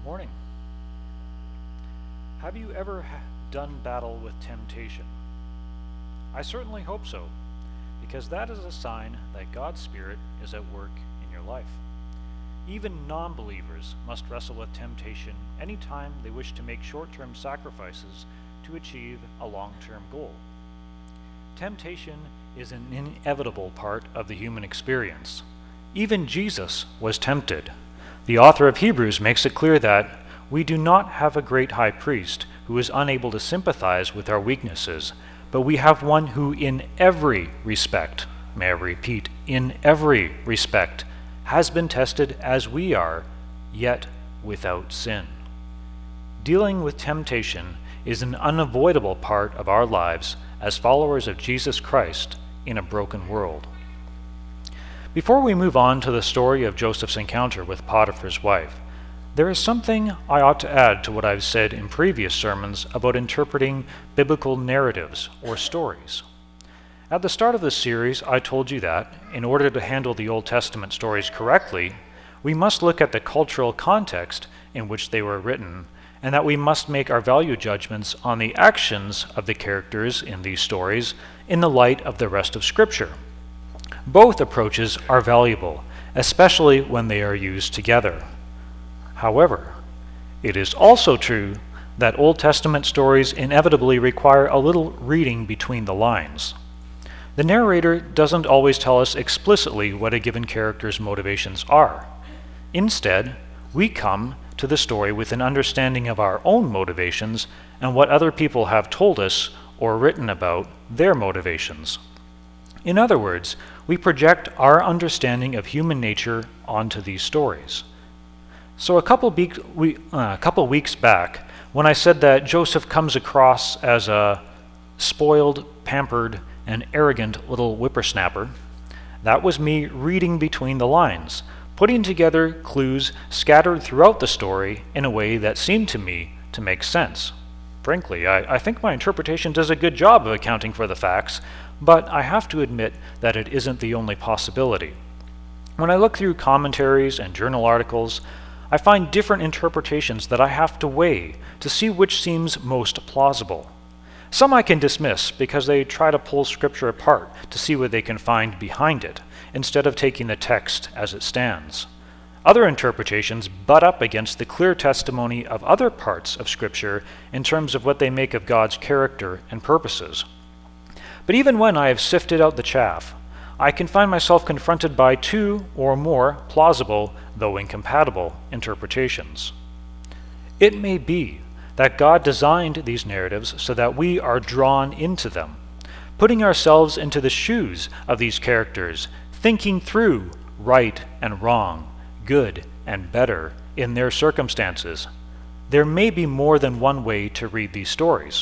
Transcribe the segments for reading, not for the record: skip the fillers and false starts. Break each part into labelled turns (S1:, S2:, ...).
S1: Morning. Have you ever done battle with temptation? I certainly hope so, because that is a sign that God's Spirit is at work in your life. Even non-believers must wrestle with temptation anytime they wish to make short-term sacrifices to achieve a long-term goal. Temptation is an inevitable part of the human experience. Even Jesus was tempted. The author of Hebrews makes it clear that we do not have a great high priest who is unable to sympathize with our weaknesses, but we have one who in every respect, may I repeat, in every respect, has been tested as we are, yet without sin. Dealing with temptation is an unavoidable part of our lives as followers of Jesus Christ in a broken world. Before we move on to the story of Joseph's encounter with Potiphar's wife, there is something I ought to add to what I've said in previous sermons about interpreting biblical narratives or stories. At the start of this series, I told you that, in order to handle the Old Testament stories correctly, we must look at the cultural context in which they were written, and that we must make our value judgments on the actions of the characters in these stories in the light of the rest of Scripture. Both approaches are valuable, especially when they are used together. However, it is also true that Old Testament stories inevitably require a little reading between the lines. The narrator doesn't always tell us explicitly what a given character's motivations are. Instead, we come to the story with an understanding of our own motivations and what other people have told us or written about their motivations. In other words, we project our understanding of human nature onto these stories. So a couple weeks back, when I said that Joseph comes across as a spoiled, pampered, and arrogant little whippersnapper, that was me reading between the lines, putting together clues scattered throughout the story in a way that seemed to me to make sense. Frankly, I think my interpretation does a good job of accounting for the facts, but I have to admit that it isn't the only possibility. When I look through commentaries and journal articles, I find different interpretations that I have to weigh to see which seems most plausible. Some I can dismiss because they try to pull Scripture apart to see what they can find behind it, instead of taking the text as it stands. Other interpretations butt up against the clear testimony of other parts of Scripture in terms of what they make of God's character and purposes. But even when I have sifted out the chaff, I can find myself confronted by two or more plausible, though incompatible, interpretations. It may be that God designed these narratives so that we are drawn into them, putting ourselves into the shoes of these characters, thinking through right and wrong, good and better in their circumstances. There may be more than one way to read these stories.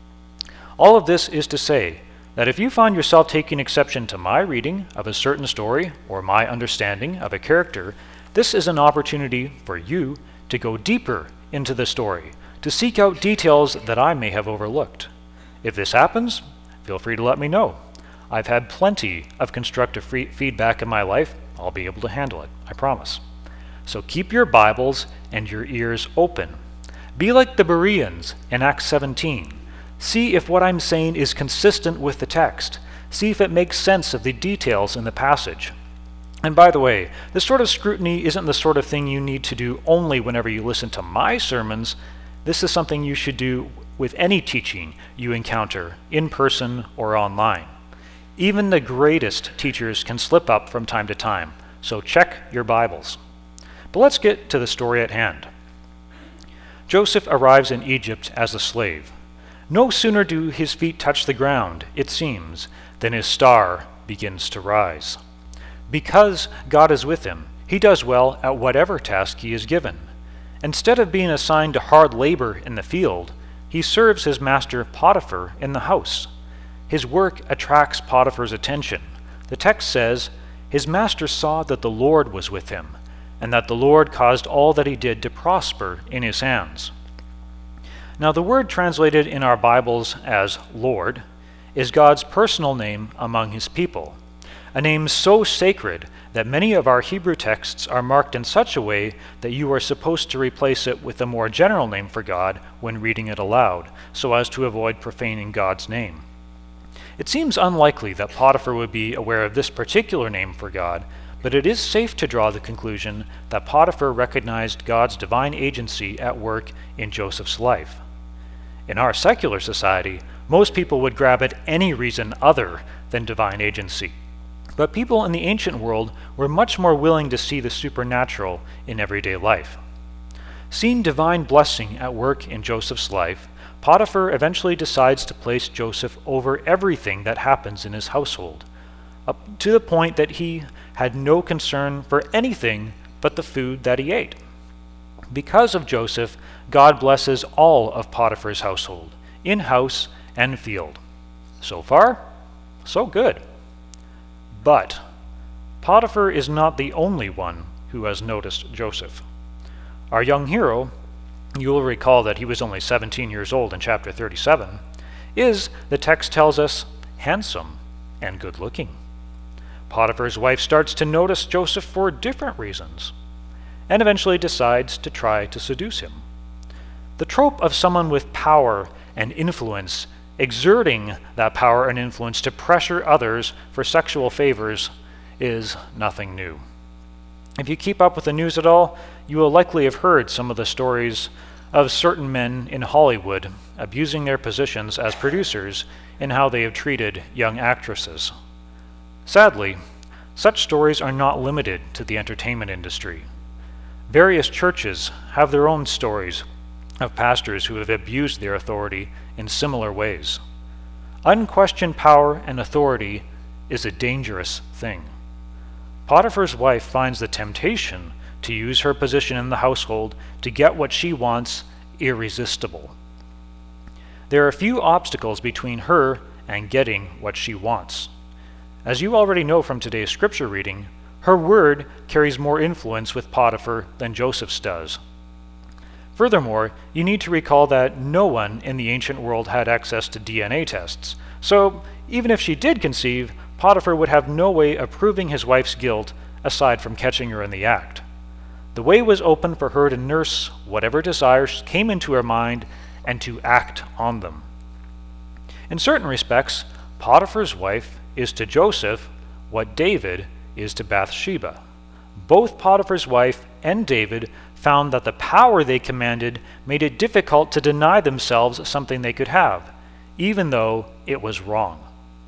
S1: All of this is to say that if you find yourself taking exception to my reading of a certain story or my understanding of a character, this is an opportunity for you to go deeper into the story, to seek out details that I may have overlooked. If this happens, feel free to let me know. I've had plenty of constructive feedback in my life. I'll be able to handle it, I promise. So keep your Bibles and your ears open. Be like the Bereans in Acts 17. See if what I'm saying is consistent with the text. See if it makes sense of the details in the passage. And by the way, this sort of scrutiny isn't the sort of thing you need to do only whenever you listen to my sermons. This is something you should do with any teaching you encounter, in person or online. Even the greatest teachers can slip up from time to time, so check your Bibles. But let's get to the story at hand. Joseph arrives in Egypt as a slave. No sooner do his feet touch the ground, it seems, than his star begins to rise. Because God is with him, he does well at whatever task he is given. Instead of being assigned to hard labor in the field, he serves his master Potiphar in the house. His work attracts Potiphar's attention. The text says, "His master saw that the Lord was with him, and that the Lord caused all that he did to prosper in his hands." Now, the word translated in our Bibles as Lord is God's personal name among his people. a name so sacred that many of our Hebrew texts are marked in such a way that you are supposed to replace it with a more general name for God when reading it aloud, so as to avoid profaning God's name. It seems unlikely that Potiphar would be aware of this particular name for God, but it is safe to draw the conclusion that Potiphar recognized God's divine agency at work in Joseph's life. In our secular society, most people would grab at any reason other than divine agency. But people in the ancient world were much more willing to see the supernatural in everyday life. Seeing divine blessing at work in Joseph's life, Potiphar eventually decides to place Joseph over everything that happens in his household, up to the point that he had no concern for anything but the food that he ate. Because of Joseph, God blesses all of Potiphar's household, in house and field. So far, so good. But Potiphar is not the only one who has noticed Joseph. Our young hero, you will recall that he was only 17 years old in chapter 37, is, the text tells us, handsome and good-looking. Potiphar's wife starts to notice Joseph for different reasons, and eventually decides to try to seduce him. The trope of someone with power and influence exerting that power and influence to pressure others for sexual favors is nothing new. If you keep up with the news at all, you will likely have heard some of the stories of certain men in Hollywood abusing their positions as producers and how they have treated young actresses. Sadly, such stories are not limited to the entertainment industry. Various churches have their own stories of pastors who have abused their authority in similar ways. Unquestioned power and authority is a dangerous thing. Potiphar's wife finds the temptation to use her position in the household to get what she wants irresistible. There are few obstacles between her and getting what she wants. As you already know from today's scripture reading, her word carries more influence with Potiphar than Joseph's does. Furthermore, you need to recall that no one in the ancient world had access to DNA tests, so even if she did conceive, Potiphar would have no way of proving his wife's guilt aside from catching her in the act. The way was open for her to nurse whatever desires came into her mind and to act on them. In certain respects, Potiphar's wife is to Joseph what David is to Bathsheba. Both Potiphar's wife and David found that the power they commanded made it difficult to deny themselves something they could have, even though it was wrong.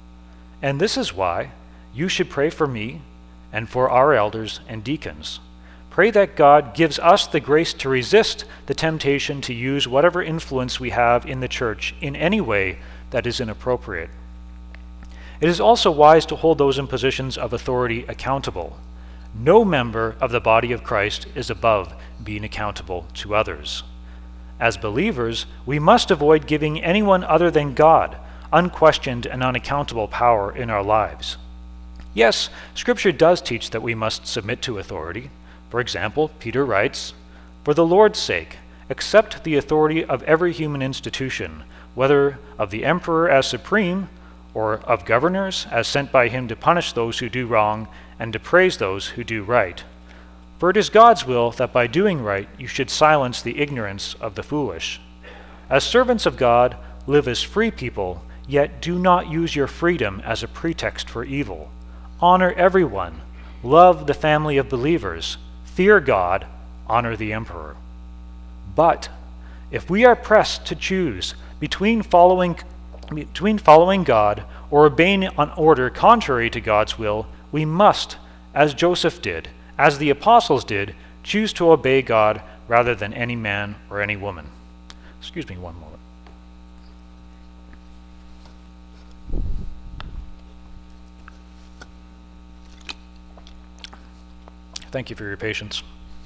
S1: And this is why you should pray for me and for our elders and deacons. Pray that God gives us the grace to resist the temptation to use whatever influence we have in the church in any way that is inappropriate. It is also wise to hold those in positions of authority accountable. No member of the body of Christ is above being accountable to others. As believers, we must avoid giving anyone other than God unquestioned and unaccountable power in our lives. Yes, Scripture does teach that we must submit to authority. For example, Peter writes, "For the Lord's sake, accept the authority of every human institution, whether of the emperor as supreme, or of governors as sent by him to punish those who do wrong and to praise those who do right. For it is God's will that by doing right you should silence the ignorance of the foolish. As servants of God, live as free people, yet do not use your freedom as a pretext for evil. Honor everyone, love the family of believers, fear God, honor the emperor. But if we are pressed to choose between following God or obeying an order contrary to God's will, we must, as Joseph did, as the apostles did, choose to obey God rather than any man or any woman." Excuse me one moment. Thank you for your patience.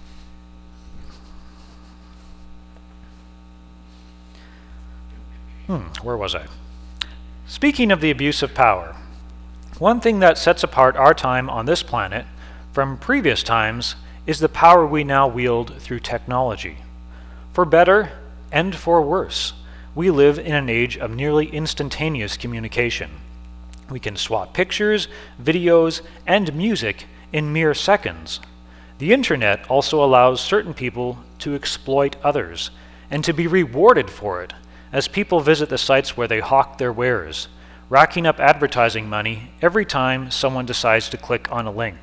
S1: Where was I? Speaking of the abuse of power, one thing that sets apart our time on this planet from previous times is the power we now wield through technology. For better and for worse, we live in an age of nearly instantaneous communication. We can swap pictures, videos, and music in mere seconds. The internet also allows certain people to exploit others and to be rewarded for it, as people visit the sites where they hawk their wares, racking up advertising money every time someone decides to click on a link.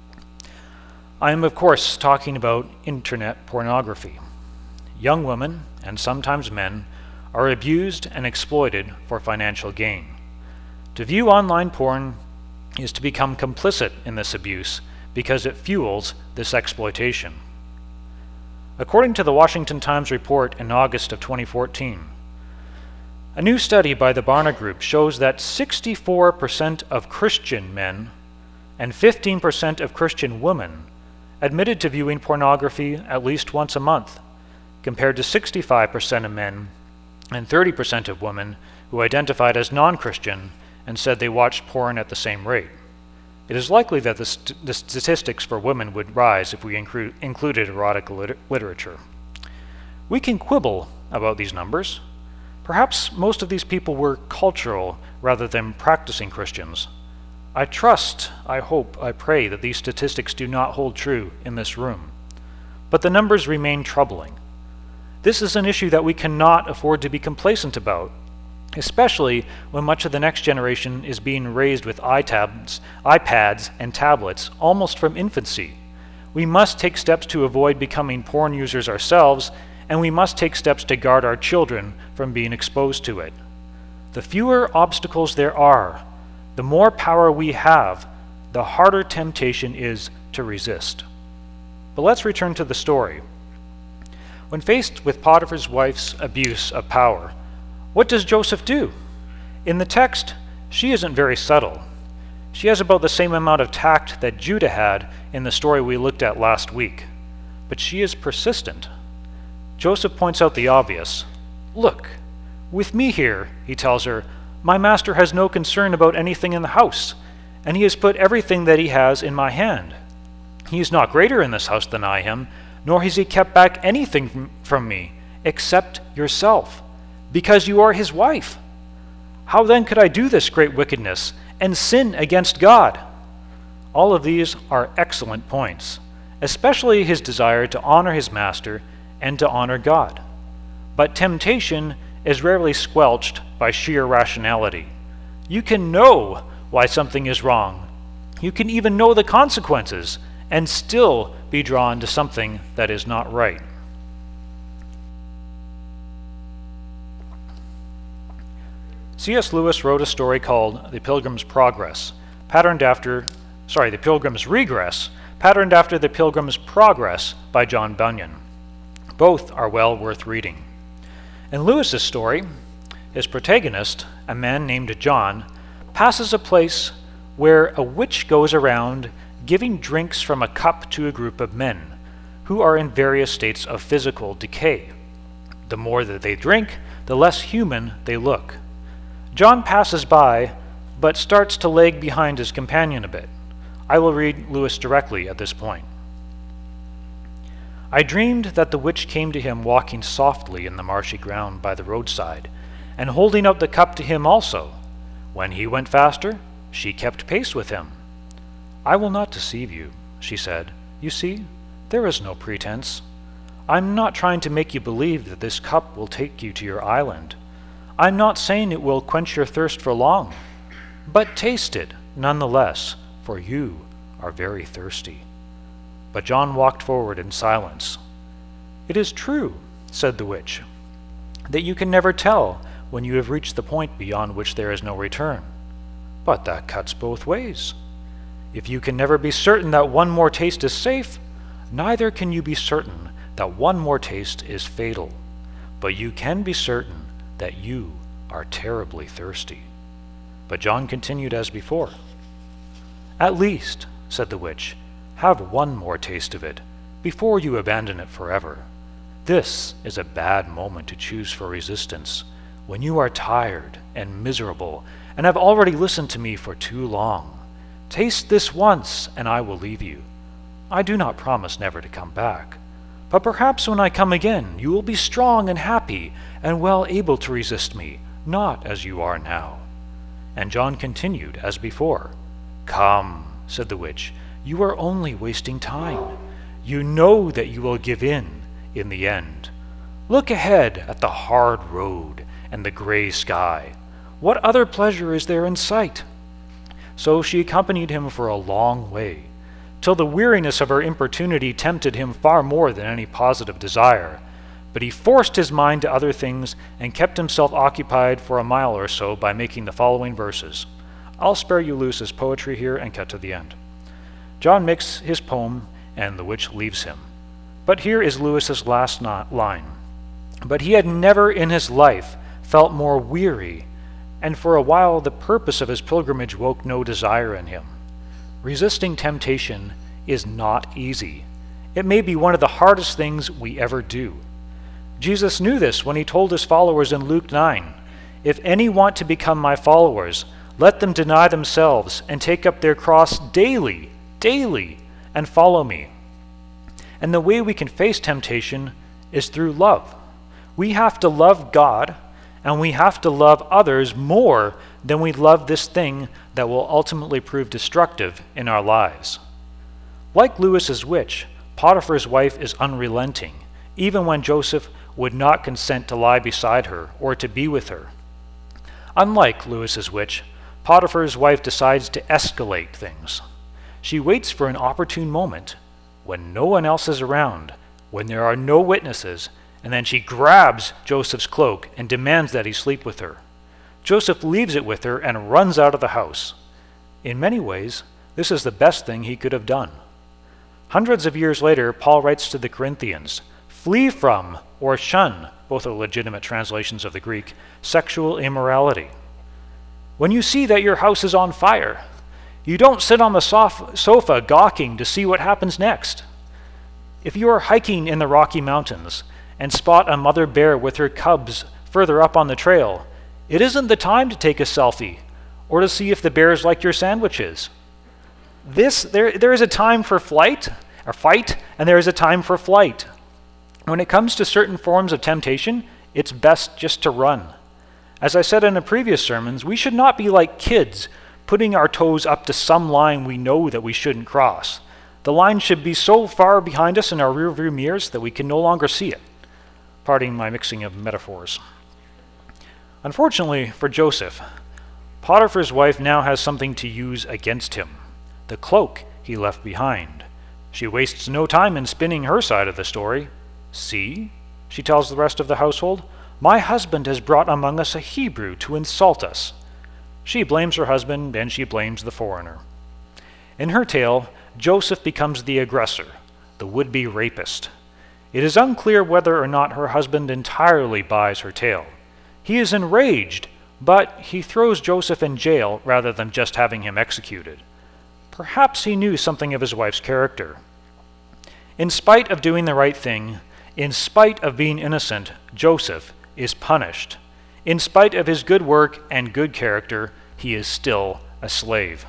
S1: I am, of course, talking about internet pornography. Young women, and sometimes men, are abused and exploited for financial gain. To view online porn is to become complicit in this abuse because it fuels this exploitation. According to the Washington Times report in August of 2014, a new study by the Barna Group shows that 64% of Christian men and 15% of Christian women admitted to viewing pornography at least once a month, compared to 65% of men and 30% of women who identified as non-Christian and said they watched porn at the same rate. It is likely that the statistics for women would rise if we included erotic literature. We can quibble about these numbers. Perhaps most of these people were cultural rather than practicing Christians. I trust, I hope, I pray that these statistics do not hold true in this room. But the numbers remain troubling. This is an issue that we cannot afford to be complacent about, especially when much of the next generation is being raised with iPads, and tablets almost from infancy. We must take steps to avoid becoming porn users ourselves, and we must take steps to guard our children from being exposed to it. The fewer obstacles there are, the more power we have, the harder temptation is to resist. But let's return to the story. When faced with Potiphar's wife's abuse of power, what does Joseph do? In the text, she isn't very subtle. She has about the same amount of tact that Judah had in the story we looked at last week, but she is persistent. Joseph points out the obvious. Look, with me here, he tells her, my master has no concern about anything in the house, and he has put everything that he has in my hand. He is not greater in this house than I am, nor has he kept back anything from me, except yourself, because you are his wife. How then could I do this great wickedness and sin against God? All of these are excellent points, especially his desire to honor his master and to honor God. But temptation is rarely squelched by sheer rationality. You can know why something is wrong. You can even know the consequences and still be drawn to something that is not right. C.S. Lewis wrote a story called The Pilgrim's Regress, patterned after The Pilgrim's Progress by John Bunyan. Both are well worth reading. In Lewis's story, his protagonist, a man named John, passes a place where a witch goes around giving drinks from a cup to a group of men who are in various states of physical decay. The more that they drink, the less human they look. John passes by, but starts to lag behind his companion a bit. I will read Lewis directly at this point. I dreamed that the witch came to him walking softly in the marshy ground by the roadside, and holding out the cup to him also. When he went faster, she kept pace with him. I will not deceive you, she said. You see, there is no pretense. I'm not trying to make you believe that this cup will take you to your island. I'm not saying it will quench your thirst for long, but taste it nonetheless, for you are very thirsty. But John walked forward in silence. It is true, said the witch, that you can never tell when you have reached the point beyond which there is no return. But that cuts both ways. If you can never be certain that one more taste is safe, neither can you be certain that one more taste is fatal. But you can be certain that you are terribly thirsty. But John continued as before. At least, said the witch, have one more taste of it before you abandon it forever. This is a bad moment to choose for resistance, when you are tired and miserable and have already listened to me for too long. Taste this once, and I will leave you. I do not promise never to come back, but perhaps when I come again you will be strong and happy and well able to resist me, not as you are now. And John continued as before. "Come," said the witch, "you are only wasting time. You know that you will give in the end. Look ahead at the hard road and the gray sky. What other pleasure is there in sight?" So she accompanied him for a long way, till the weariness of her importunity tempted him far more than any positive desire. But he forced his mind to other things and kept himself occupied for a mile or so by making the following verses. I'll spare you Lewis's poetry here and cut to the end. John makes his poem, and the witch leaves him. But here is Lewis's last line. "But he had never in his life felt more weary, and for a while the purpose of his pilgrimage woke no desire in him." Resisting temptation is not easy. It may be one of the hardest things we ever do. Jesus knew this when he told his followers in Luke 9, "If any want to become my followers, let them deny themselves and take up their cross daily, and follow me." And the way we can face temptation is through love. We have to love God, and we have to love others more than we love this thing that will ultimately prove destructive in our lives. Like Lewis's witch, Potiphar's wife is unrelenting, even when Joseph would not consent to lie beside her or to be with her. Unlike Lewis's witch, Potiphar's wife decides to escalate things. She waits for an opportune moment, when no one else is around, when there are no witnesses, and then she grabs Joseph's cloak and demands that he sleep with her. Joseph leaves it with her and runs out of the house. In many ways, this is the best thing he could have done. Hundreds of years later, Paul writes to the Corinthians, "Flee from or shun," both are legitimate translations of the Greek, "sexual immorality. When you see that your house is on fire, you don't sit on the sofa gawking to see what happens next. If you are hiking in the Rocky Mountains and spot a mother bear with her cubs further up on the trail, it isn't the time to take a selfie or to see if the bears like your sandwiches. There is a time for fight, and there is a time for flight. When it comes to certain forms of temptation, it's best just to run. As I said in the previous sermons, we should not be like kids, putting our toes up to some line we know that we shouldn't cross. The line should be so far behind us in our rearview mirrors that we can no longer see it. Pardon my mixing of metaphors. Unfortunately for Joseph, Potiphar's wife now has something to use against him, the cloak he left behind. She wastes no time in spinning her side of the story. "See," she tells the rest of the household, "my husband has brought among us a Hebrew to insult us." She blames her husband, and she blames the foreigner. In her tale, Joseph becomes the aggressor, the would-be rapist. It is unclear whether or not her husband entirely buys her tale. He is enraged, but he throws Joseph in jail rather than just having him executed. Perhaps he knew something of his wife's character. In spite of doing the right thing, in spite of being innocent, Joseph is punished. In spite of his good work and good character, he is still a slave.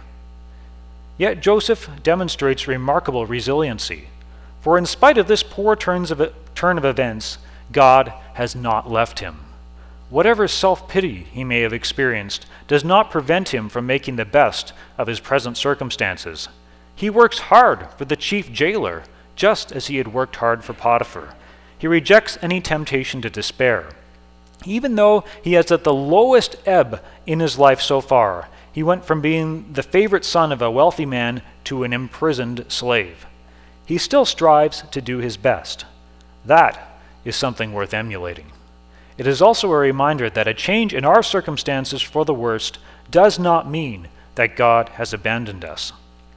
S1: Yet Joseph demonstrates remarkable resiliency, for in spite of this poor turn of events, God has not left him. Whatever self-pity he may have experienced does not prevent him from making the best of his present circumstances. He works hard for the chief jailer, just as he had worked hard for Potiphar. He rejects any temptation to despair. Even though he is at the lowest ebb in his life so far, he went from being the favorite son of a wealthy man to an imprisoned slave. He still strives to do his best. That is something worth emulating. It is also a reminder that a change in our circumstances for the worst does not mean that God has abandoned us.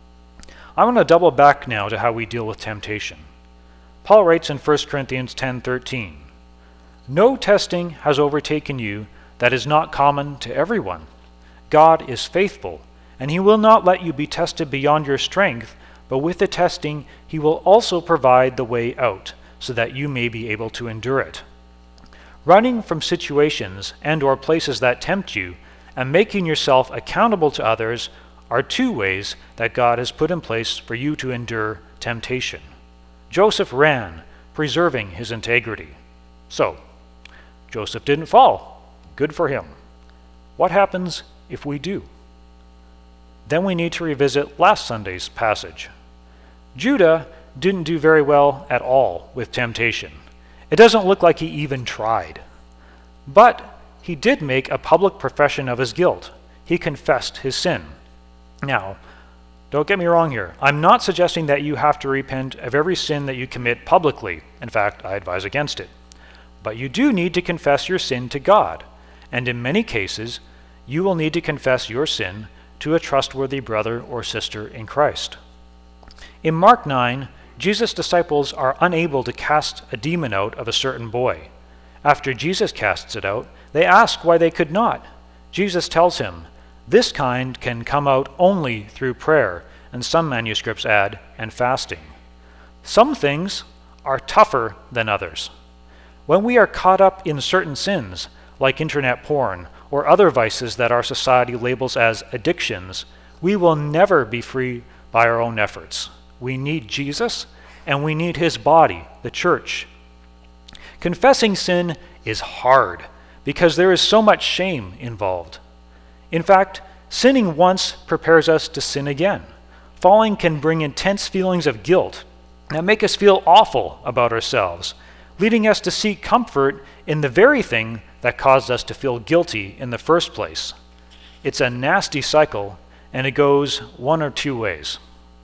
S1: I want to double back now to how we deal with temptation. Paul writes in 1 Corinthians 10:13, "No testing has overtaken you that is not common to everyone. God is faithful, and he will not let you be tested beyond your strength, but with the testing he will also provide the way out, so that you may be able to endure it." Running from situations and or places that tempt you and making yourself accountable to others are two ways that God has put in place for you to endure temptation. Joseph ran, preserving his integrity. So, Joseph didn't fall. Good for him. What happens if we do? Then we need to revisit last Sunday's passage. Judah didn't do very well at all with temptation. It doesn't look like he even tried. But he did make a public profession of his guilt. He confessed his sin. Now, don't get me wrong here. I'm not suggesting that you have to repent of every sin that you commit publicly. In fact, I advise against it. But you do need to confess your sin to God. And in many cases, you will need to confess your sin to a trustworthy brother or sister in Christ. In Mark 9, Jesus' disciples are unable to cast a demon out of a certain boy. After Jesus casts it out, they ask why they could not. Jesus tells him, "This kind can come out only through prayer," and some manuscripts add, "and fasting." Some things are tougher than others. When we are caught up in certain sins, like internet porn or other vices that our society labels as addictions, we will never be free by our own efforts. We need Jesus, and we need his body, the church. Confessing sin is hard because there is so much shame involved. In fact, sinning once prepares us to sin again. Falling can bring intense feelings of guilt that make us feel awful about ourselves, leading us to seek comfort in the very thing that caused us to feel guilty in the first place. It's a nasty cycle, and it goes one or two ways.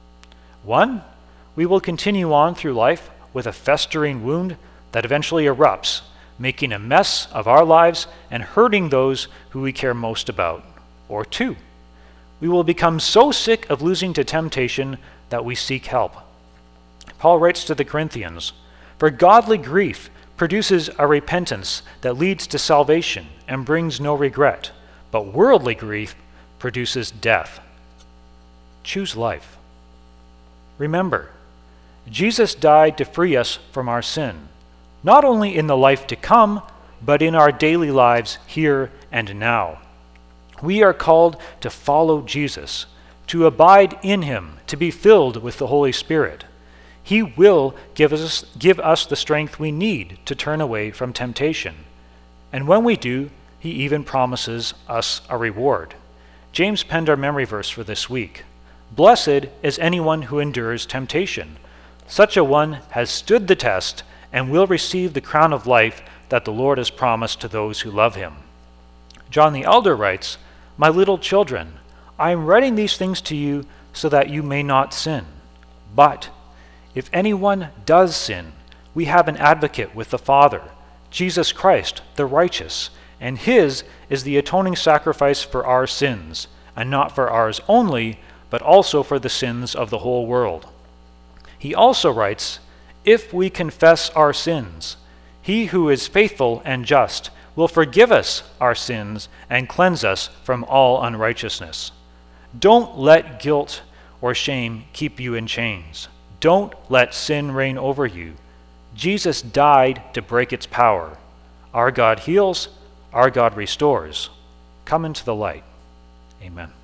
S1: One, we will continue on through life with a festering wound that eventually erupts, making a mess of our lives and hurting those who we care most about. Or two, we will become so sick of losing to temptation that we seek help. Paul writes to the Corinthians, "For godly grief produces a repentance that leads to salvation and brings no regret, but worldly grief produces death." Choose life. Remember, Jesus died to free us from our sin, not only in the life to come, but in our daily lives here and now. We are called to follow Jesus, to abide in him, to be filled with the Holy Spirit. He will give us the strength we need to turn away from temptation. And when we do, he even promises us a reward. James penned our memory verse for this week. "Blessed is anyone who endures temptation. Such a one has stood the test and will receive the crown of life that the Lord has promised to those who love him." John the Elder writes, "My little children, I am writing these things to you so that you may not sin. But if anyone does sin, we have an advocate with the Father, Jesus Christ, the righteous, and his is the atoning sacrifice for our sins, and not for ours only, but also for the sins of the whole world." He also writes, "If we confess our sins, he who is faithful and just will forgive us our sins and cleanse us from all unrighteousness." Don't let guilt or shame keep you in chains. Don't let sin reign over you. Jesus died to break its power. Our God heals, our God restores. Come into the light. Amen.